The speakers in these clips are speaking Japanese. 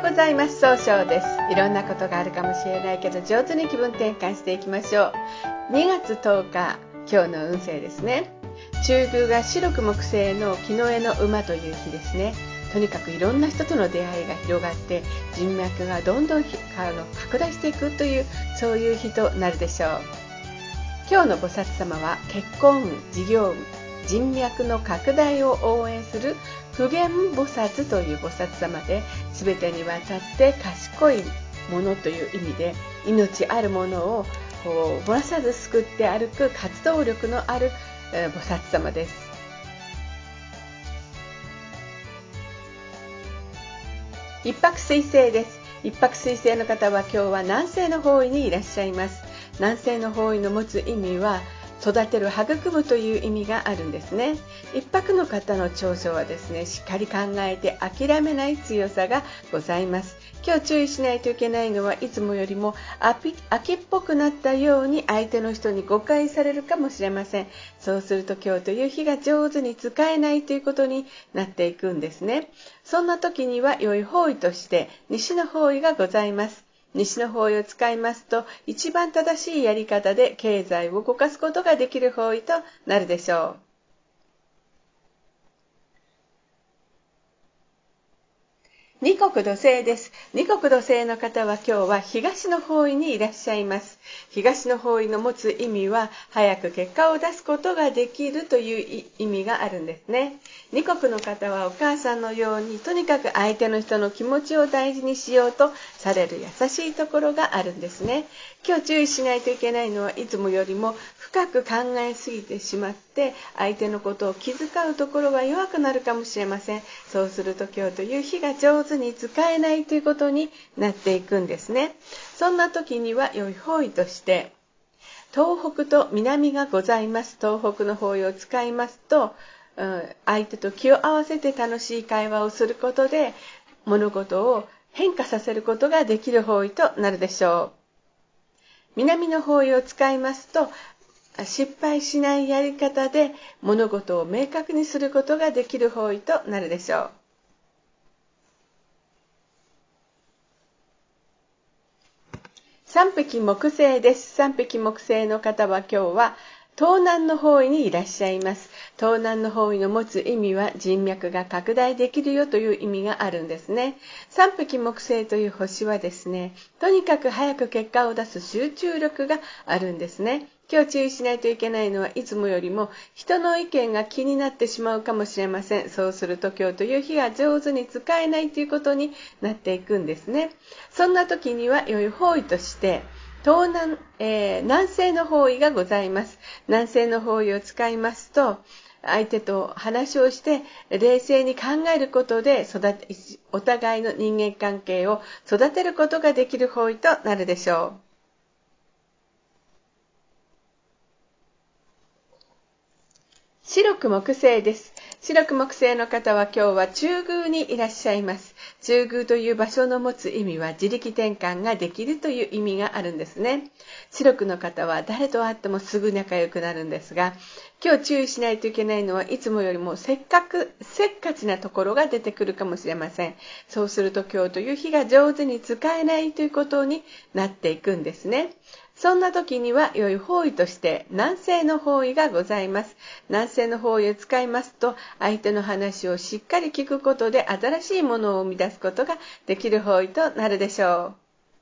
うございます。総称です。いろんなことがあるかもしれないけど、上手に気分転換していきましょう。2月10日、今日の運勢ですね。中宮が白く木星の木の絵の馬という日ですね。とにかくいろんな人との出会いが広がって、人脈がどんどん拡大していくという、そういう日となるでしょう。今日の菩薩様は結婚運、事業運、人脈の拡大を応援する普賢菩薩という菩薩様で、全てにわたって賢いものという意味で、命あるものを漏らさず救って歩く活動力のある菩薩様です。一泊水星です。一泊水星の方は今日は南西の方位にいらっしゃいます。南西の方位の持つ意味は、育てる、育むという意味があるんですね。一泊の方の長所はですね、しっかり考えて諦めない強さがございます。今日注意しないといけないのは、いつもよりも秋っぽくなったように相手の人に誤解されるかもしれません。そうすると今日という日が上手に使えないということになっていくんですね。そんな時には良い方位として西の方位がございます。西の方位を使いますと、一番正しいやり方で経済を動かすことができる方位となるでしょう。二国土星です。二国土星の方は今日は東の方位にいらっしゃいます。東の方位の持つ意味は、早く結果を出すことができるという意味があるんですね。二国の方はお母さんのように、とにかく相手の人の気持ちを大事にしようとされる優しいところがあるんですね。今日注意しないといけないのは、いつもよりも深く考えすぎてしまって、相手のことを気遣うところが弱くなるかもしれません。そうすると今日という日が上手に使えないということになっていくんですね。そんな時には良い方位として東北と南がございます。東北の方位を使いますと、相手と気を合わせて楽しい会話をすることで、物事を変化させることができる方位となるでしょう。南の方位を使いますと、失敗しないやり方で物事を明確にすることができる方位となるでしょう。三匹木星です。三匹木星の方は今日は東南の方位にいらっしゃいます。東南の方位の持つ意味は、人脈が拡大できるよという意味があるんですね。三匹木星という星はですね、とにかく早く結果を出す集中力があるんですね。今日注意しないといけないのは、いつもよりも人の意見が気になってしまうかもしれません。そうすると今日という日が上手に使えないということになっていくんですね。そんな時には良い方位として南西の方位がございます。南西の方位を使いますと、相手と話をして冷静に考えることでお互いの人間関係を育てることができる方位となるでしょう。白く木星です。白く木星の方は今日は中宮にいらっしゃいます。中宮という場所の持つ意味は、自力転換ができるという意味があるんですね。白くの方は誰と会ってもすぐ仲良くなるんですが、今日注意しないといけないのは、いつもよりもせっかちなところが出てくるかもしれません。そうすると今日という日が上手に使えないということになっていくんですね。そんな時には良い方位として南西の方位がございます。南西の方位を使いますと、相手の話をしっかり聞くことで新しいものを生み出すことができる方位となるでしょ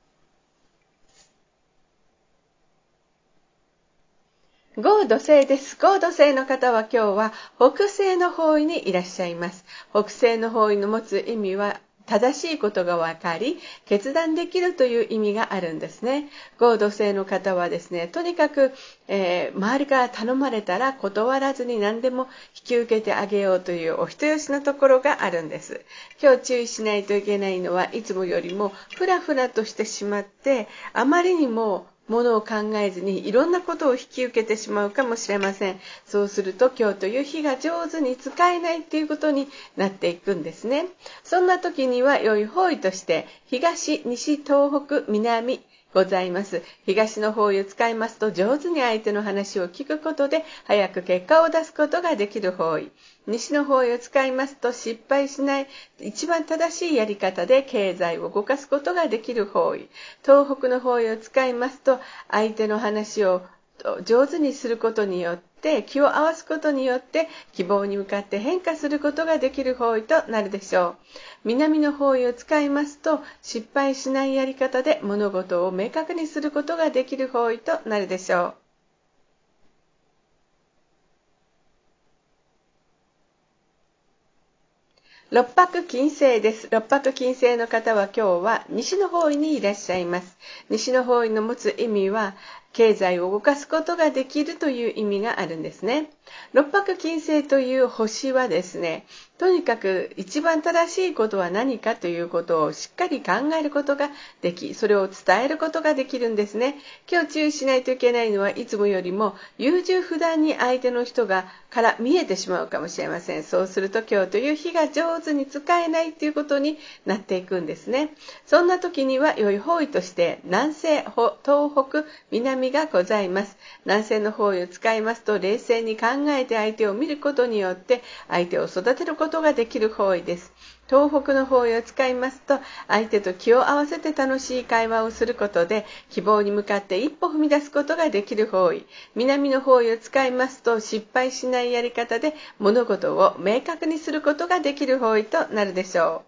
う。合土星です。合土星の方は今日は北西の方位にいらっしゃいます。北西の方位の持つ意味は、正しいことが分かり、決断できるという意味があるんですね。合土星の方はですね、とにかく、周りから頼まれたら断らずに何でも引き受けてあげようというお人よしのところがあるんです。今日注意しないといけないのは、いつもよりもフラフラとしてしまって、あまりにもものを考えずにいろんなことを引き受けてしまうかもしれません。そうすると今日という日が上手に使えないっていうことになっていくんですね。そんな時には良い方位として東、西、東北、南、 ございます。東の方位を使いますと、上手に相手の話を聞くことで早く結果を出すことができる方位。西の方位を使いますと、失敗しない一番正しいやり方で経済を動かすことができる方位。東北の方位を使いますと、相手の話を上手にすることによって気を合わすことによって希望に向かって変化することができる方位となるでしょう。南の方位を使いますと、失敗しないやり方で物事を明確にすることができる方位となるでしょう。六白金星です。六白金星の方は今日は西の方位にいらっしゃいます。西の方位の持つ意味は、経済を動かすことができるという意味があるんですね。六白金星という星はですね、とにかく一番正しいことは何かということをしっかり考えることができ、それを伝えることができるんですね。今日注意しないといけないのは、いつもよりも優柔不断に相手の人から見えてしまうかもしれません。そうすると今日という日が上手に使えないということになっていくんですね。そんな時には良い方位として南西、東北、南がございます。南西の方位を使いますと、冷静に考えて相手を見ることによって相手を育てることができる方位です。東北の方位を使いますと、相手と気を合わせて楽しい会話をすることで希望に向かって一歩踏み出すことができる方位。南の方位を使いますと、失敗しないやり方で物事を明確にすることができる方位となるでしょう。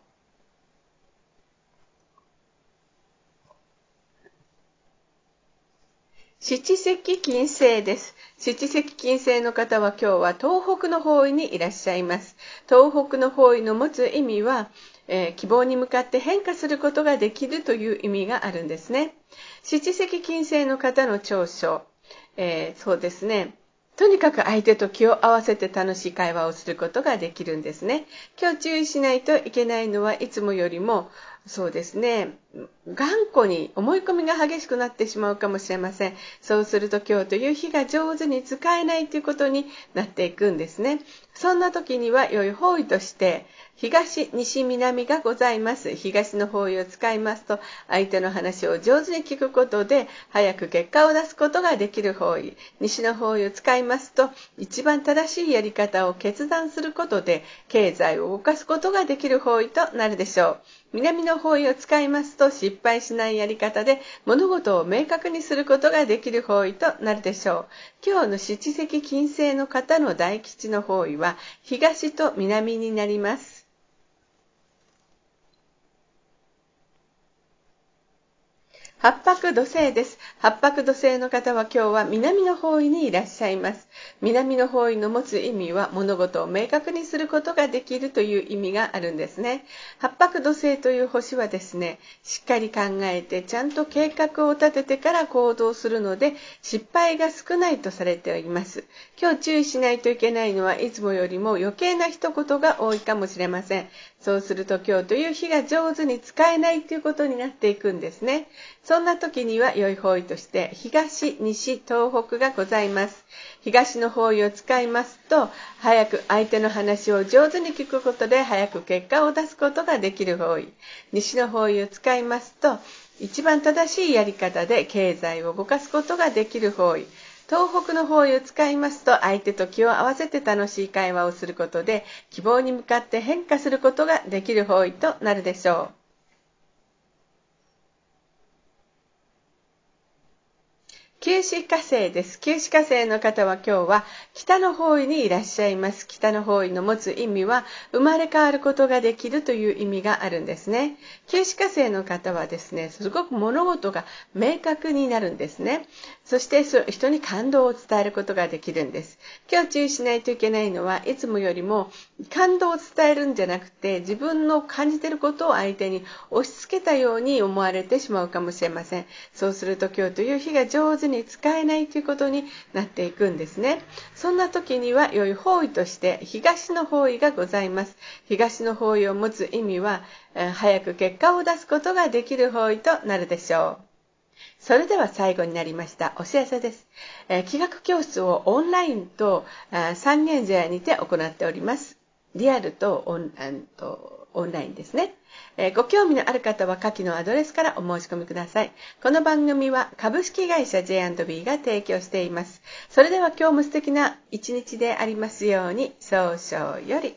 七石金星です。七石金星の方は今日は東北の方位にいらっしゃいます。東北の方位の持つ意味は、希望に向かって変化することができるという意味があるんですね。七石金星の方の長所、そうですね。とにかく相手と気を合わせて楽しい会話をすることができるんですね。今日注意しないといけないのはいつもよりも、そうですね、頑固に思い込みが激しくなってしまうかもしれません。そうすると今日という日が上手に使えないということになっていくんですね。そんな時には良い方位として東、西、南がございます。東の方位を使いますと、相手の話を上手に聞くことで早く結果を出すことができる方位。西の方位を使いますと、一番正しいやり方を決断することで経済を動かすことができる方位となるでしょう。南の方位を使いますと、失敗しないやり方で物事を明確にすることができる方位となるでしょう。今日の七石金星の方の大吉の方位は東と南になります。八白土星です。八白土星の方は今日は南の方位にいらっしゃいます。南の方位の持つ意味は、物事を明確にすることができるという意味があるんですね。八白土星という星はですね、しっかり考えてちゃんと計画を立ててから行動するので、失敗が少ないとされております。今日注意しないといけないのは、いつもよりも余計な一言が多いかもしれません。そうすると今日という日が上手に使えないということになっていくんですね。そんな時には良い方位として東、西、東北がございます。東の方位を使いますと、早く相手の話を上手に聞くことで早く結果を出すことができる方位。西の方位を使いますと、一番正しいやり方で経済を動かすことができる方位。東北の方位を使いますと、相手と気を合わせて楽しい会話をすることで希望に向かって変化することができる方位となるでしょう。九死火星です。九死火星の方は今日は北の方位にいらっしゃいます。北の方位の持つ意味は、生まれ変わることができるという意味があるんですね。九死火星の方はですね、すごく物事が明確になるんですね。そして人に感動を伝えることができるんです。今日注意しないといけないのは、いつもよりも感動を伝えるんじゃなくて、自分の感じていることを相手に押し付けたように思われてしまうかもしれません。そうすると今日という日が上手に使えないということになっていくんですね。そんな時には良い方位として東の方位がございます。東の方位を持つ意味は、早く結果を出すことができる方位となるでしょう。それでは最後になりました。お知らせです。気学教室をオンラインと三軒茶屋にて行っております。リアルとオンラインですね。ご興味のある方は下記のアドレスからお申し込みください。この番組は株式会社 J&B が提供しています。それでは今日も素敵な一日でありますように。早々より。